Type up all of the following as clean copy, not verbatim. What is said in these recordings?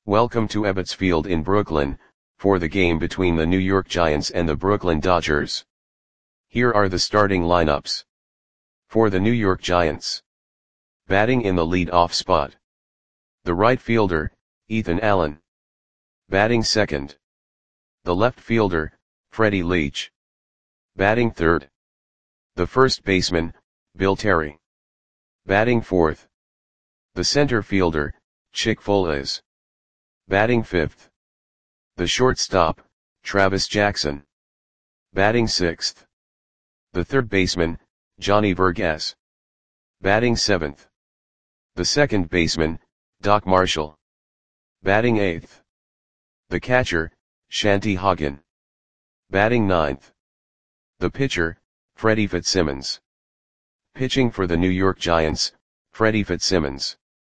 Welcome to Ebbets Field in Brooklyn, for the game between the New York Giants and the Brooklyn Dodgers. Here are the starting lineups. For the New York Giants. Batting in the lead-off spot. The right fielder, Ethan Allen. Batting second. The left fielder, Freddie Leach. Batting third. The first baseman, Bill Terry. Batting fourth. The center fielder, Chick Foales. Batting fifth. The shortstop, Travis Jackson. Batting sixth. The third baseman, Johnny Vergas. Batting seventh. The second baseman, Doc Marshall. Batting eighth. The catcher, Shanty Hagen. Batting ninth. The pitcher, Freddie Fitzsimmons. Pitching for the New York Giants, Freddie Fitzsimmons.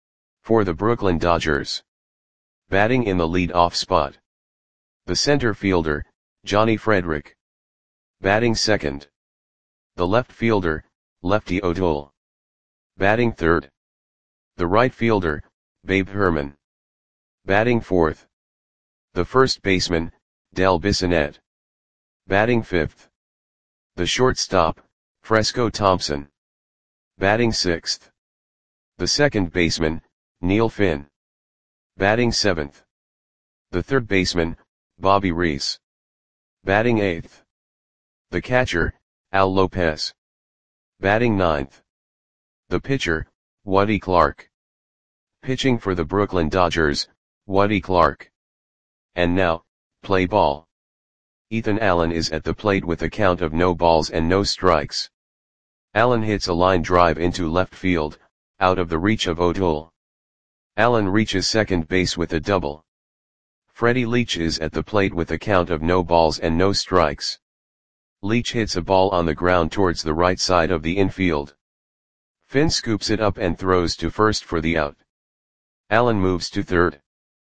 For the Brooklyn Dodgers. Batting in the lead-off spot. The center fielder, Johnny Frederick. Batting second. The left fielder, Lefty O'Toole. Batting third. The right fielder, Babe Herman. Batting fourth. The first baseman, Del Bissonette. Batting fifth. The shortstop, Fresco Thompson. Batting sixth. The second baseman, Neil Finn. Batting seventh. The third baseman, Bobby Reese. Batting eighth. The catcher, Al Lopez. Batting ninth. The pitcher, Woody Clark. Pitching for the Brooklyn Dodgers, Woody Clark. And now, play ball. Ethan Allen is at the plate with a count of no balls and no strikes. Allen hits a line drive into left field, out of the reach of O'Toole. Allen reaches second base with a double. Freddie Leach is at the plate with a count of no balls and no strikes. Leach hits a ball on the ground towards the right side of the infield. Finn scoops it up and throws to first for the out. Allen moves to third.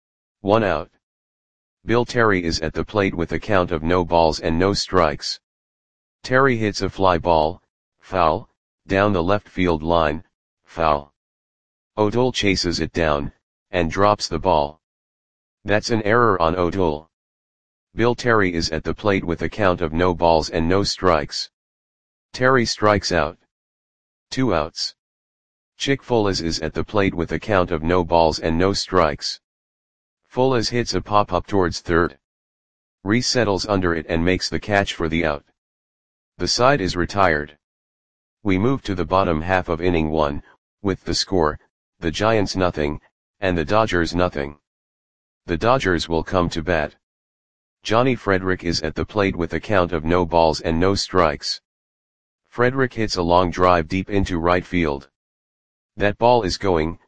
1 out. Bill Terry is at the plate with a count of no balls and no strikes. Terry hits a fly ball, foul, down the left field line, foul. O'Toole chases it down, and drops the ball. That's an error on O'Toole. Bill Terry is at the plate with a count of no balls and no strikes. Terry strikes out. 2 outs. Chick Foales is at the plate with a count of no balls and no strikes. Foales hits a pop-up towards third. Reese settles under it and makes the catch for the out. The side is retired. We move to the bottom half of inning 1, with the score, the Giants nothing, and the Dodgers nothing. The Dodgers will come to bat. Johnny Frederick is at the plate with a count of no balls and no strikes. Frederick hits a long drive deep into right field. That ball is gone.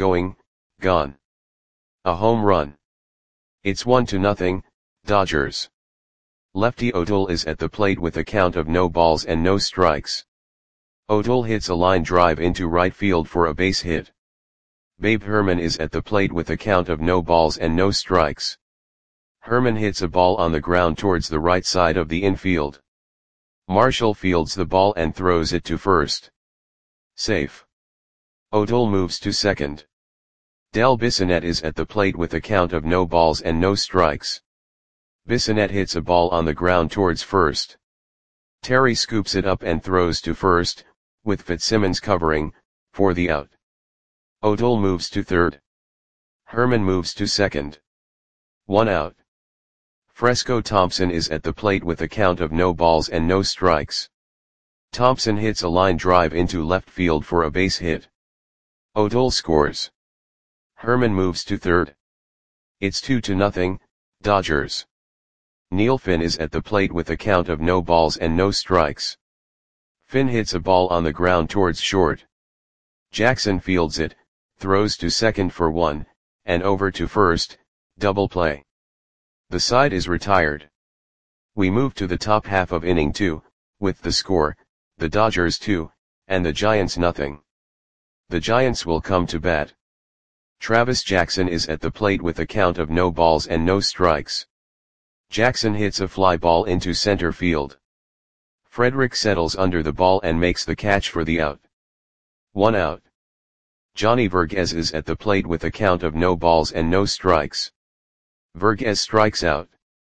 A home run. It's 1-0, Dodgers. Lefty O'Toole is at the plate with a count of no balls and no strikes. O'Toole hits a line drive into right field for a base hit. Babe Herman is at the plate with a count of no balls and no strikes. Herman hits a ball on the ground towards the right side of the infield. Marshall fields the ball and throws it to first. Safe. O'Toole moves to second. Del Bissonette is at the plate with a count of no balls and no strikes. Bissonette hits a ball on the ground towards first. Terry scoops it up and throws to first, with Fitzsimmons covering, for the out. O'Toole moves to third. Herman moves to second. 1 out. Fresco Thompson is at the plate with a count of no balls and no strikes. Thompson hits a line drive into left field for a base hit. O'Toole scores. Herman moves to third. It's 2-0, Dodgers. Neil Finn is at the plate with a count of no balls and no strikes. Finn hits a ball on the ground towards short. Jackson fields it, throws to second for 1, and over to first, double play. The side is retired. We move to the top half of inning 2, with the score, the Dodgers 2, and the Giants nothing. The Giants will come to bat. Travis Jackson is at the plate with a count of no balls and no strikes. Jackson hits a fly ball into center field. Frederick settles under the ball and makes the catch for the out. 1 out. Johnny Vergez is at the plate with a count of no balls and no strikes. Vergez strikes out.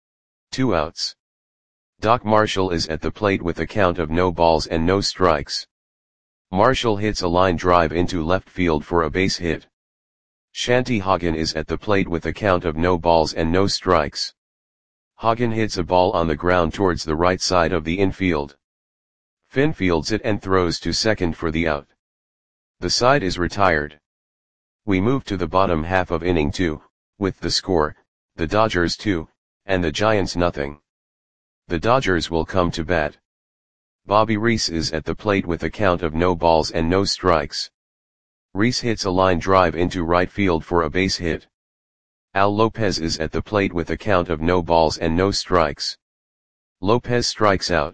2 outs. Doc Marshall is at the plate with a count of no balls and no strikes. Marshall hits a line drive into left field for a base hit. Shanty Hagen is at the plate with a count of no balls and no strikes. Hagen hits a ball on the ground towards the right side of the infield. Finn fields it and throws to second for the out. The side is retired. We move to the bottom half of inning 2, with the score, the Dodgers 2, and the Giants nothing. The Dodgers will come to bat. Bobby Reese is at the plate with a count of no balls and no strikes. Reese hits a line drive into right field for a base hit. Al Lopez is at the plate with a count of no balls and no strikes. Lopez strikes out.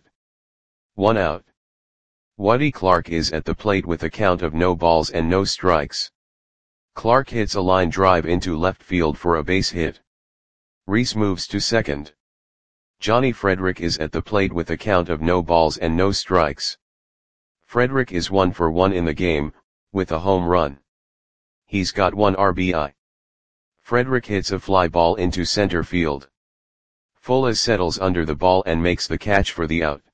1 out. Woody Clark is at the plate with a count of no balls and no strikes. Clark hits a line drive into left field for a base hit. Reese moves to second. Johnny Frederick is at the plate with a count of no balls and no strikes. Frederick is 1 for 1 in the game, with a home run. He's got 1 RBI. Frederick hits a fly ball into center field. Fuller settles under the ball and makes the catch for the out.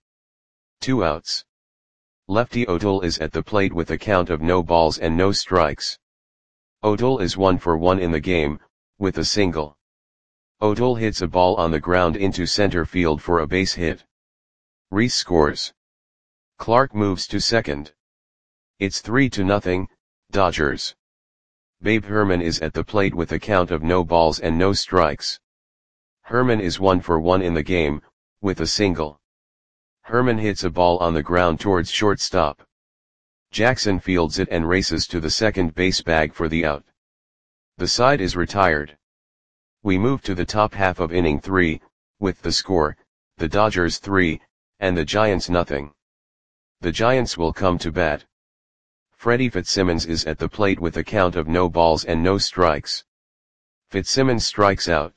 2 outs. Lefty O'Toole is at the plate with a count of no balls and no strikes. O'Toole is 1 for 1 in the game, with a single. O'Toole hits a ball on the ground into center field for a base hit. Reese scores. Clark moves to second. It's 3-0, Dodgers. Babe Herman is at the plate with a count of no balls and no strikes. Herman is 1 for 1 in the game, with a single. Herman hits a ball on the ground towards shortstop. Jackson fields it and races to the second base bag for the out. The side is retired. We move to the top half of inning 3, with the score, the Dodgers 3, and the Giants nothing. The Giants will come to bat. Freddie Fitzsimmons is at the plate with a count of no balls and no strikes. Fitzsimmons strikes out.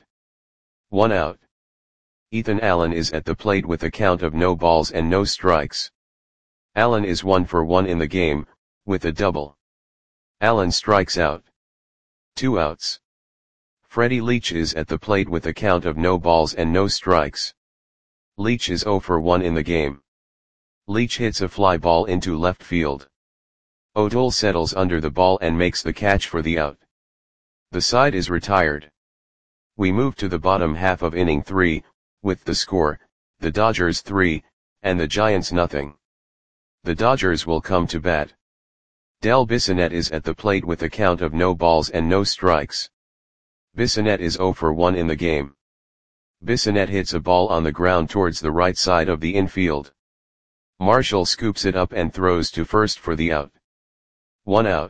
1 out. Ethan Allen is at the plate with a count of no balls and no strikes. Allen is 1 for 1 in the game, with a double. Allen strikes out. 2 outs. Freddie Leach is at the plate with a count of no balls and no strikes. Leach is 0 for 1 in the game. Leach hits a fly ball into left field. O'Toole settles under the ball and makes the catch for the out. The side is retired. We move to the bottom half of inning 3, with the score, the Dodgers 3, and the Giants nothing. The Dodgers will come to bat. Del Bissonette is at the plate with a count of no balls and no strikes. Bissonette is 0 for 1 in the game. Bissonette hits a ball on the ground towards the right side of the infield. Marshall scoops it up and throws to first for the out. 1 out.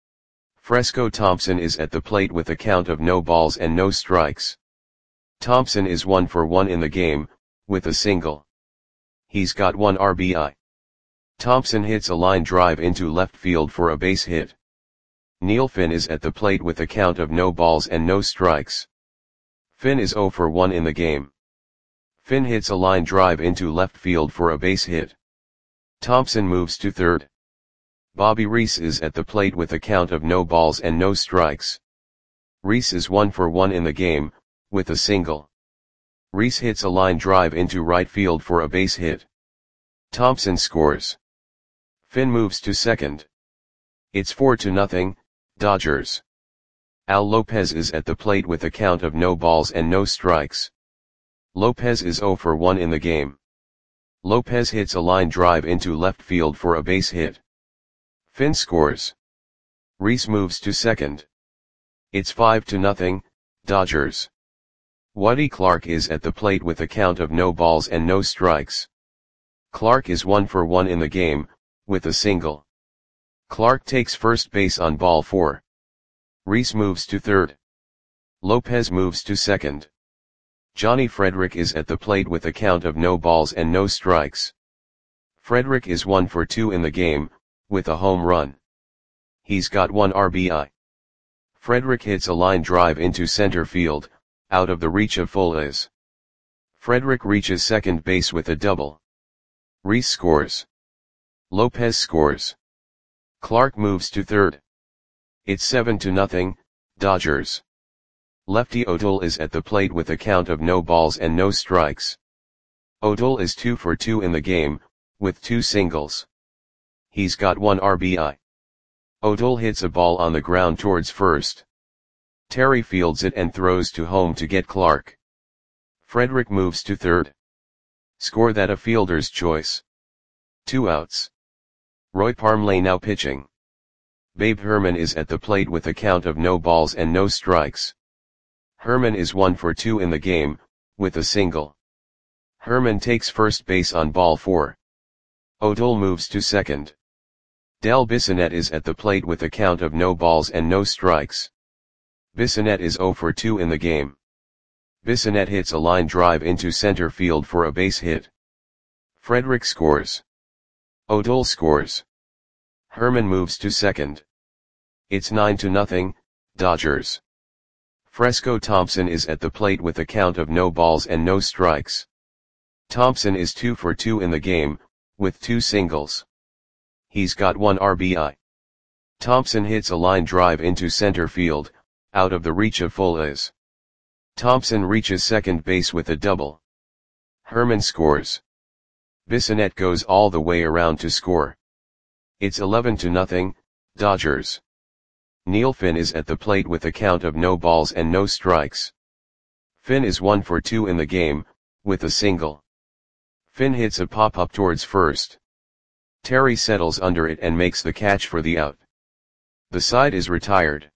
Fresco Thompson is at the plate with a count of no balls and no strikes. Thompson is 1 for 1 in the game, with a single. He's got 1 RBI. Thompson hits a line drive into left field for a base hit. Neil Finn is at the plate with a count of no balls and no strikes. Finn is 0 for 1 in the game. Finn hits a line drive into left field for a base hit. Thompson moves to third. Bobby Reese is at the plate with a count of no balls and no strikes. Reese is 1 for 1 in the game, with a single. Reese hits a line drive into right field for a base hit. Thompson scores. Finn moves to second. It's 4-0, Dodgers. Al Lopez is at the plate with a count of no balls and no strikes. Lopez is 0 for 1 in the game. Lopez hits a line drive into left field for a base hit. Finn scores. Reese moves to second. It's 5-0, Dodgers. Woody Clark is at the plate with a count of no balls and no strikes. Clark is 1 for 1 in the game, with a single. Clark takes first base on ball 4. Reese moves to third. Lopez moves to second. Johnny Frederick is at the plate with a count of no balls and no strikes. Frederick is 1 for 2 in the game, with a home run. He's got 1 RBI. Frederick hits a line drive into center field, out of the reach of Fuller. Frederick reaches second base with a double. Reese scores. Lopez scores. Clark moves to third. It's 7-0, Dodgers. Lefty O'Toole is at the plate with a count of no balls and no strikes. O'Toole is 2 for 2 in the game, with 2 singles. He's got 1 RBI. O'Toole hits a ball on the ground towards first. Terry fields it and throws to home to get Clark. Frederick moves to third. Score that a fielder's choice. 2 outs. Roy Parmley now pitching. Babe Herman is at the plate with a count of no balls and no strikes. Herman is 1 for 2 in the game, with a single. Herman takes first base on ball 4. O'Toole moves to second. Del Bissonette is at the plate with a count of no balls and no strikes. Bissonette is 0 for 2 in the game. Bissonette hits a line drive into center field for a base hit. Frederick scores. O'Toole scores. Herman moves to second. It's 9-0, Dodgers. Fresco Thompson is at the plate with a count of no balls and no strikes. Thompson is 2 for 2 in the game, with 2 singles. He's got 1 RBI. Thompson hits a line drive into center field, out of the reach of Fullez. Thompson reaches second base with a double. Herman scores. Bissonette goes all the way around to score. It's 11-0, Dodgers. Neil Finn is at the plate with a count of no balls and no strikes. Finn is 1 for 2 in the game, with a single. Finn hits a pop-up towards first. Terry settles under it and makes the catch for the out. The side is retired.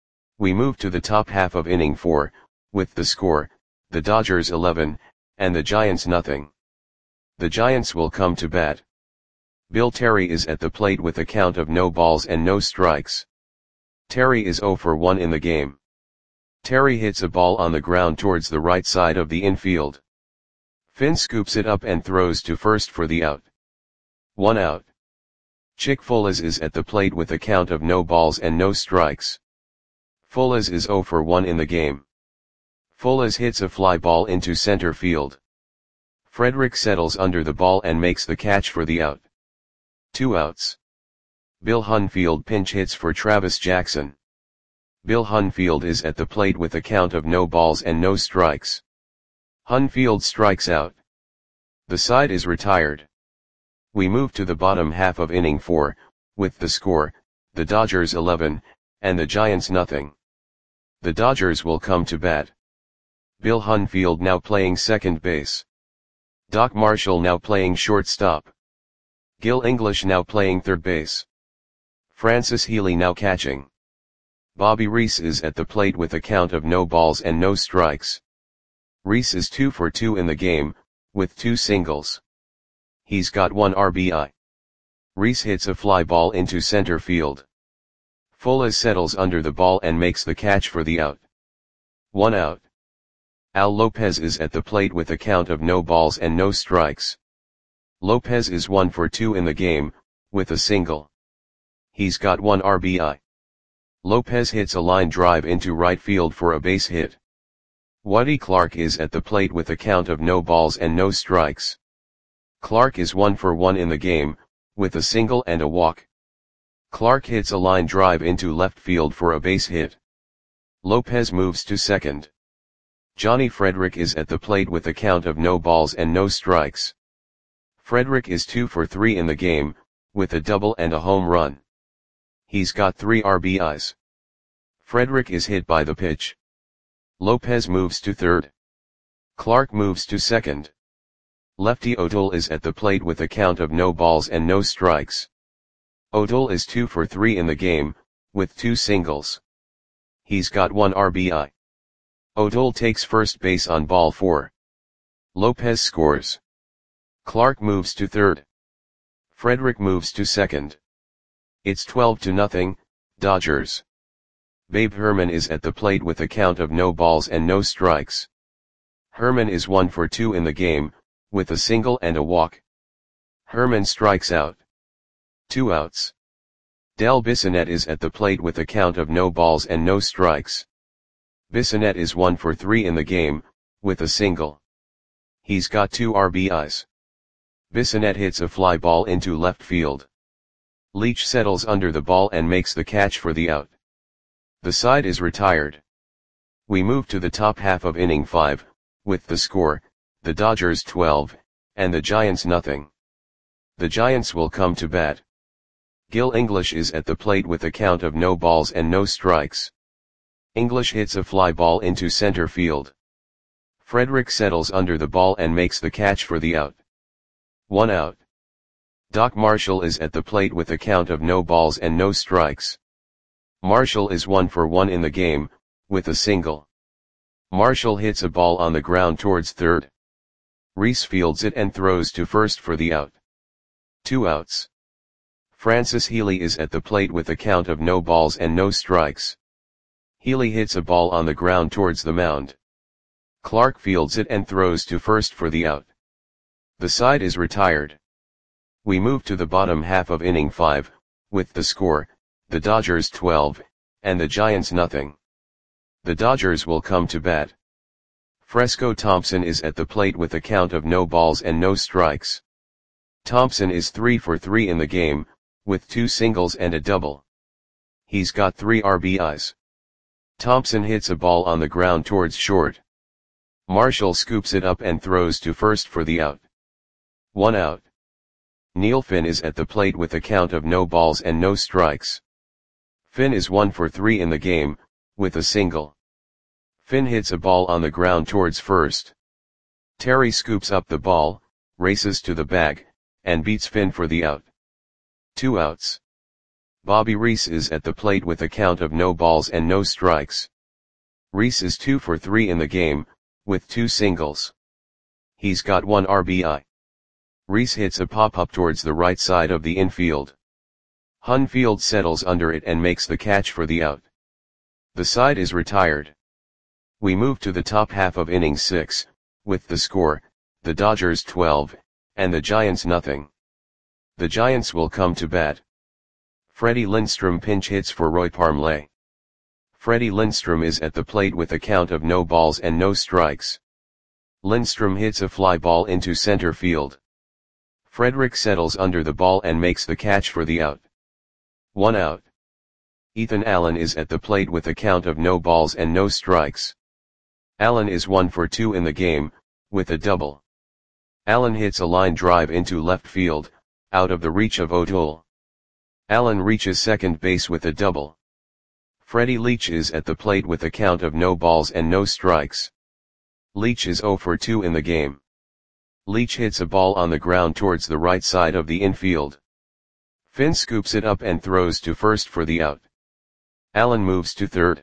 We move to the top half of inning 4, with the score, the Dodgers 11, and the Giants nothing. The Giants will come to bat. Bill Terry is at the plate with a count of no balls and no strikes. Terry is 0 for 1 in the game. Terry hits a ball on the ground towards the right side of the infield. Finn scoops it up and throws to first for the out. 1 out. Chick Fullez is at the plate with a count of no balls and no strikes. Fullez is 0 for 1 in the game. Fullez hits a fly ball into center field. Frederick settles under the ball and makes the catch for the out. 2 outs. Bill Hunfield pinch hits for Travis Jackson. Bill Hunfield is at the plate with a count of no balls and no strikes. Hunfield strikes out. The side is retired. We move to the bottom half of inning 4, with the score, the Dodgers 11, and the Giants nothing. The Dodgers will come to bat. Bill Hunfield now playing second base. Doc Marshall now playing shortstop. Gil English now playing third base. Francis Healy now catching. Bobby Reese is at the plate with a count of no balls and no strikes. Reese is 2 for 2 in the game, with 2 singles. He's got 1 RBI. Reese hits a fly ball into center field. Fullez settles under the ball and makes the catch for the out. 1 out. Al Lopez is at the plate with a count of no balls and no strikes. Lopez is 1 for 2 in the game, with a single. He's got 1 RBI. Lopez hits a line drive into right field for a base hit. Woody Clark is at the plate with a count of no balls and no strikes. Clark is 1 for 1 in the game, with a single and a walk. Clark hits a line drive into left field for a base hit. Lopez moves to second. Johnny Frederick is at the plate with a count of no balls and no strikes. Frederick is 2 for 3 in the game, with a double and a home run. He's got 3 RBIs. Frederick is hit by the pitch. Lopez moves to third. Clark moves to second. Lefty O'Toole is at the plate with a count of no balls and no strikes. O'Toole is 2 for 3 in the game, with 2 singles. He's got 1 RBI. O'Toole takes first base on ball 4. Lopez scores. Clark moves to third. Frederick moves to second. It's 12-0, Dodgers. Babe Herman is at the plate with a count of no balls and no strikes. Herman is 1 for 2 in the game, with a single and a walk. Herman strikes out. 2 outs. Del Bissonette is at the plate with a count of no balls and no strikes. Bissonette is 1 for 3 in the game, with a single. He's got 2 RBIs. Bissonette hits a fly ball into left field. Leach settles under the ball and makes the catch for the out. The side is retired. We move to the top half of inning 5, with the score, the Dodgers 12, and the Giants nothing. The Giants will come to bat. Gil English is at the plate with a count of no balls and no strikes. English hits a fly ball into center field. Frederick settles under the ball and makes the catch for the out. 1 out. Doc Marshall is at the plate with a count of no balls and no strikes. Marshall is 1 for 1 in the game, with a single. Marshall hits a ball on the ground towards third. Reese fields it and throws to first for the out. 2 outs. Francis Healy is at the plate with a count of no balls and no strikes. Healy hits a ball on the ground towards the mound. Clark fields it and throws to first for the out. The side is retired. We move to the bottom half of inning 5, with the score, the Dodgers 12, and the Giants nothing. The Dodgers will come to bat. Fresco Thompson is at the plate with a count of no balls and no strikes. Thompson is 3 for 3 in the game, with 2 singles and a double. He's got 3 RBIs. Thompson hits a ball on the ground towards short. Marshall scoops it up and throws to first for the out. 1 out. Neil Finn is at the plate with a count of no balls and no strikes. Finn is 1 for 3 in the game, with a single. Finn hits a ball on the ground towards first. Terry scoops up the ball, races to the bag, and beats Finn for the out. 2 outs. Bobby Reese is at the plate with a count of no balls and no strikes. Reese is 2 for 3 in the game, with 2 singles. He's got 1 RBI. Reese hits a pop-up towards the right side of the infield. Hunfield settles under it and makes the catch for the out. The side is retired. We move to the top half of inning 6, with the score, the Dodgers 12, and the Giants nothing. The Giants will come to bat. Freddie Lindstrom pinch hits for Roy Parmley. Freddie Lindstrom is at the plate with a count of no balls and no strikes. Lindstrom hits a fly ball into center field. Frederick settles under the ball and makes the catch for the out. 1 out. Ethan Allen is at the plate with a count of no balls and no strikes. Allen is 1 for 2 in the game, with a double. Allen hits a line drive into left field, out of the reach of O'Toole. Allen reaches second base with a double. Freddie Leach is at the plate with a count of no balls and no strikes. Leach is 0 for 2 in the game. Leach hits a ball on the ground towards the right side of the infield. Finn scoops it up and throws to first for the out. Allen moves to third.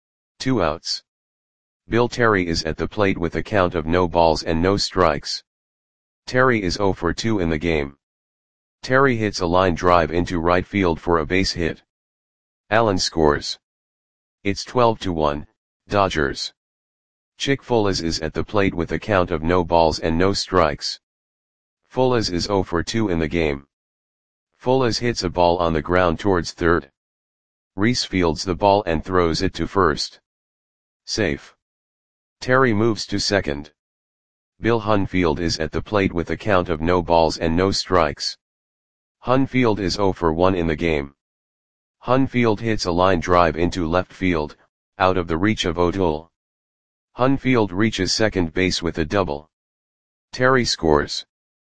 2 outs. Bill Terry is at the plate with a count of no balls and no strikes. Terry is 0 for 2 in the game. Terry hits a line drive into right field for a base hit. Allen scores. It's 12-1, Dodgers. Chick Folas is at the plate with a count of no balls and no strikes. Folas is 0 for 2 in the game. Folas hits a ball on the ground towards third. Reese fields the ball and throws it to first. Safe. Terry moves to second. Bill Hunfield is at the plate with a count of no balls and no strikes. Hunfield is 0 for 1 in the game. Hunfield hits a line drive into left field, out of the reach of O'Toole. Hunfield reaches second base with a double. Terry scores.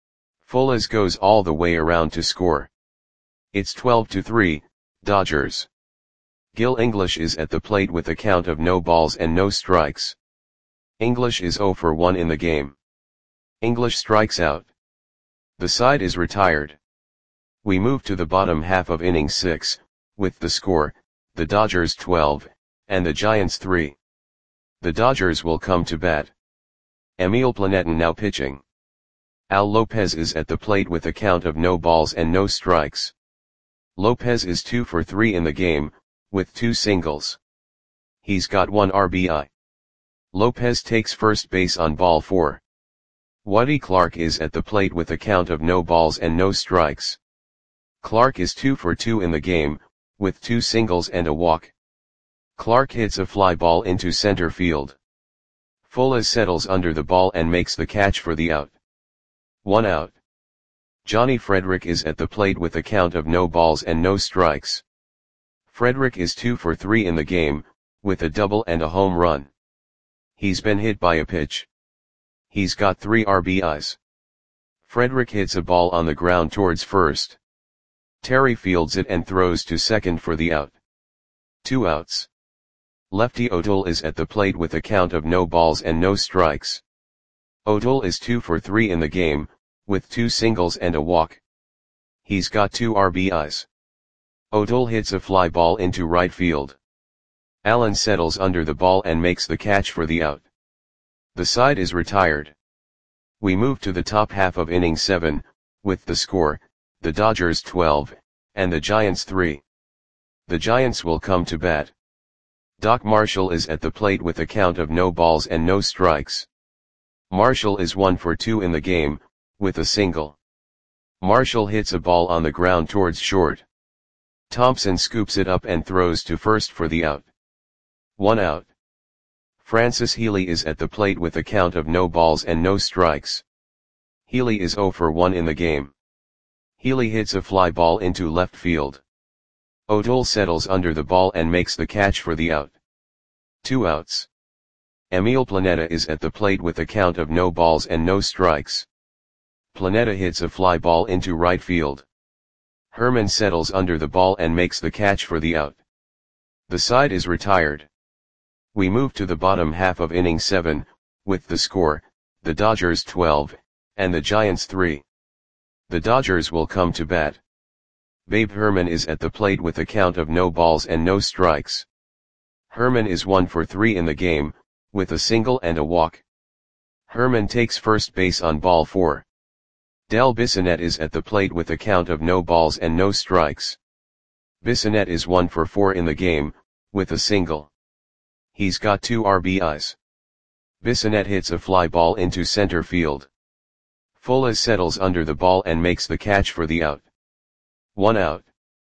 Folas goes all the way around to score. It's 12-3, Dodgers. Gil English is at the plate with a count of no balls and no strikes. English is 0 for 1 in the game. English strikes out. The side is retired. We move to the bottom half of inning 6, with the score, the Dodgers 12, and the Giants 3. The Dodgers will come to bat. Emil Planeten now pitching. Al Lopez is at the plate with a count of no balls and no strikes. Lopez is 2 for 3 in the game, with 2 singles. He's got 1 RBI. Lopez takes first base on ball 4. Woody Clark is at the plate with a count of no balls and no strikes. Clark is 2 for 2 in the game, with 2 singles and a walk. Clark hits a fly ball into center field. Folas settles under the ball and makes the catch for the out. 1 out. Johnny Frederick is at the plate with a count of no balls and no strikes. Frederick is 2 for 3 in the game, with a double and a home run. He's been hit by a pitch. He's got 3 RBIs. Frederick hits a ball on the ground towards first. Terry fields it and throws to second for the out. 2 outs. Lefty O'Toole is at the plate with a count of no balls and no strikes. O'Toole is 2 for 3 in the game, with 2 singles and a walk. He's got 2 RBIs. O'Toole hits a fly ball into right field. Allen settles under the ball and makes the catch for the out. The side is retired. We move to the top half of inning 7, with the score, the Dodgers 12, and the Giants 3. The Giants will come to bat. Doc Marshall is at the plate with a count of no balls and no strikes. Marshall is 1 for 2 in the game, with a single. Marshall hits a ball on the ground towards short. Thompson scoops it up and throws to first for the out. 1 out. Francis Healy is at the plate with a count of no balls and no strikes. Healy is 0 for 1 in the game. Healy hits a fly ball into left field. O'Toole settles under the ball and makes the catch for the out. 2 outs. Emil Planeta is at the plate with a count of no balls and no strikes. Planeta hits a fly ball into right field. Herman settles under the ball and makes the catch for the out. The side is retired. We move to the bottom half of inning 7, with the score, the Dodgers 12, and the Giants 3. The Dodgers will come to bat. Babe Herman is at the plate with a count of no balls and no strikes. Herman is 1 for 3 in the game, with a single and a walk. Herman takes first base on ball 4. Del Bissonette is at the plate with a count of no balls and no strikes. Bissonette is 1 for 4 in the game, with a single. He's got 2 RBIs. Bissonette hits a fly ball into center field. Fuller settles under the ball and makes the catch for the out. 1 out.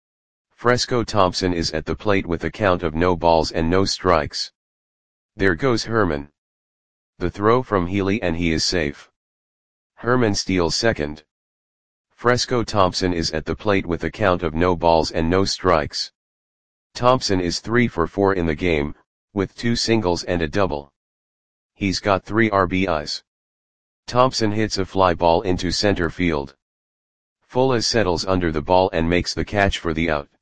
Fresco Thompson is at the plate with a count of no balls and no strikes. There goes Herman. The throw from Healy and he is safe. Herman steals second. Fresco Thompson is at the plate with a count of no balls and no strikes. Thompson is 3 for 4 in the game, with 2 singles and a double. He's got 3 RBIs. Thompson hits a fly ball into center field. Fuller settles under the ball and makes the catch for the out.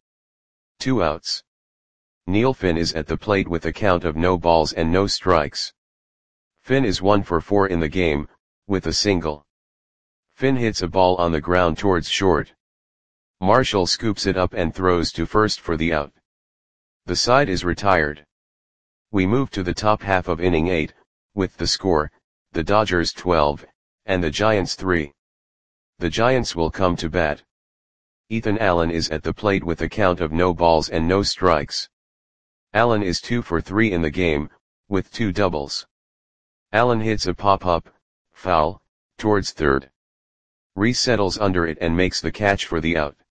2 outs. Neil Finn is at the plate with a count of no balls and no strikes. Finn is 1 for 4 in the game, with a single. Finn hits a ball on the ground towards short. Marshall scoops it up and throws to first for the out. The side is retired. We move to the top half of inning 8, with the score, the Dodgers 12, and the Giants 3. The Giants will come to bat. Ethan Allen is at the plate with a count of no balls and no strikes. Allen is 2 for 3 in the game, with 2 doubles. Allen hits a pop-up, foul, towards third. Reese settles under it and makes the catch for the out.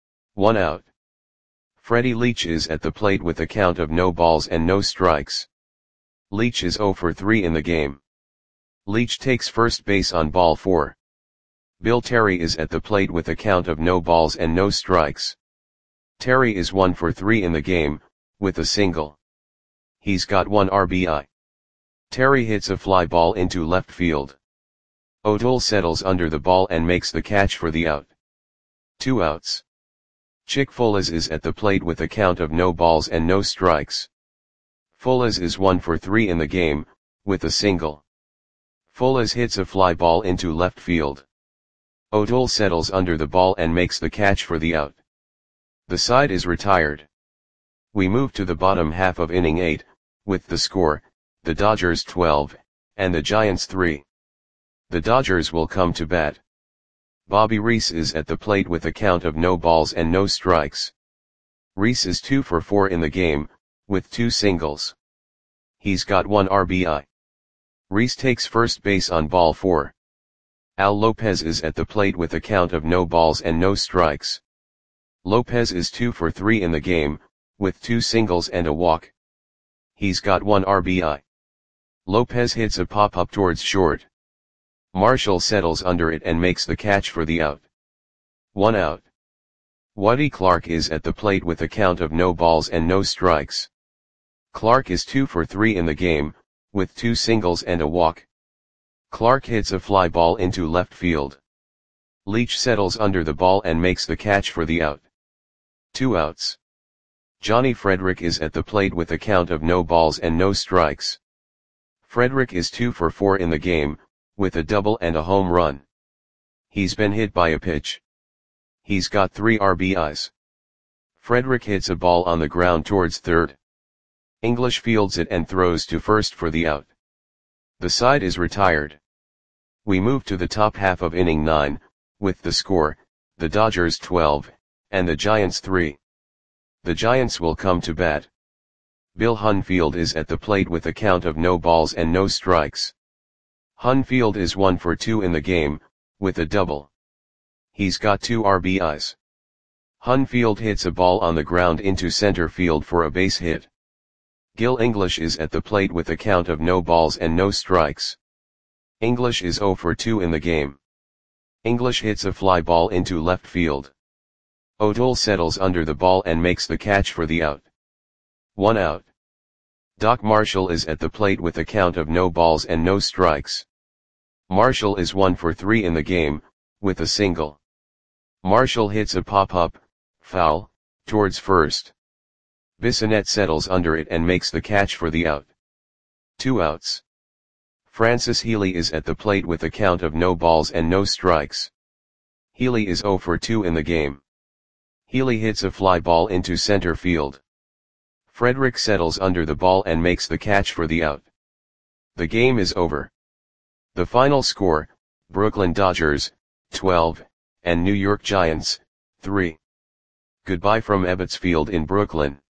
1 out. Freddie Leach is at the plate with a count of no balls and no strikes. Leach is 0 for 3 in the game. Leach takes first base on ball 4. Bill Terry is at the plate with a count of no balls and no strikes. Terry is 1 for 3 in the game, with a single. He's got 1 RBI. Terry hits a fly ball into left field. O'Toole settles under the ball and makes the catch for the out. 2 outs. Chick Fullers is at the plate with a count of no balls and no strikes. Fullers is 1 for 3 in the game, with a single. Fullers hits a fly ball into left field. O'Toole settles under the ball and makes the catch for the out. The side is retired. We move to the bottom half of inning 8, with the score, the Dodgers 12, and the Giants 3. The Dodgers will come to bat. Bobby Reese is at the plate with a count of no balls and no strikes. Reese is 2 for 4 in the game, with 2 singles. He's got 1 RBI. Reese takes first base on ball 4. Al Lopez is at the plate with a count of no balls and no strikes. Lopez is 2 for 3 in the game, with 2 singles and a walk. He's got 1 RBI. Lopez hits a pop-up towards short. Marshall settles under it and makes the catch for the out. 1 out. Waddy Clark is at the plate with a count of no balls and no strikes. Clark is 2 for 3 in the game, with 2 singles and a walk. Clark hits a fly ball into left field. Leach settles under the ball and makes the catch for the out. 2 outs. Johnny Frederick is at the plate with a count of no balls and no strikes. Frederick is 2 for 4 in the game, with a double and a home run. He's been hit by a pitch. He's got 3 RBIs. Frederick hits a ball on the ground towards third. English fields it and throws to first for the out. The side is retired. We move to the top half of inning 9, with the score, the Dodgers 12, and the Giants 3. The Giants will come to bat. Bill Hunfield is at the plate with a count of no balls and no strikes. Hunfield is 1 for 2 in the game, with a double. He's got 2 RBIs. Hunfield hits a ball on the ground into center field for a base hit. Gil English is at the plate with a count of no balls and no strikes. English is 0 for 2 in the game. English hits a fly ball into left field. O'Toole settles under the ball and makes the catch for the out. 1 out. Doc Marshall is at the plate with a count of no balls and no strikes. Marshall is 1 for 3 in the game, with a single. Marshall hits a pop-up, foul, towards first. Bissonette settles under it and makes the catch for the out. 2 outs. Francis Healy is at the plate with a count of no balls and no strikes. Healy is 0 for 2 in the game. Healy hits a fly ball into center field. Frederick settles under the ball and makes the catch for the out. The game is over. The final score, Brooklyn Dodgers, 12, and New York Giants, 3. Goodbye from Ebbets Field in Brooklyn.